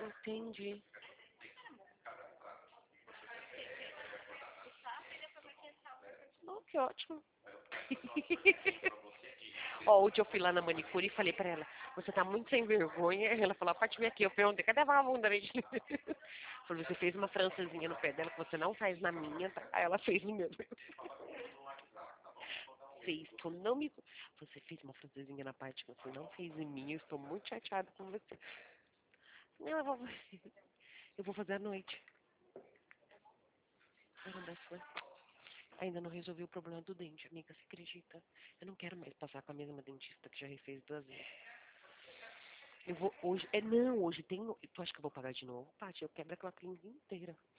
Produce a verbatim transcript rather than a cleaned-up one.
Entendi. Oh, que ótimo. Ó, hoje eu fui lá na manicure e falei pra ela, você tá muito sem vergonha. Ela falou, a parte vem aqui. Eu perguntei, cadê a vagabunda? Falei, você fez uma francesinha no pé dela que você não faz na minha, tá? Aí ela fez no meu. Fez, tu não me... Você fez uma francesinha na parte que você não fez em mim, eu estou muito chateada com você. Não, eu vou, eu vou fazer à noite. Caramba, foi. Ainda não resolvi o problema do dente, amiga, você acredita? Eu não quero mais passar com a mesma dentista que já refez duas vezes. Eu vou hoje. É não, hoje tem. Tu acha que eu vou pagar de novo? Paty, eu quebro aquela clínica inteira.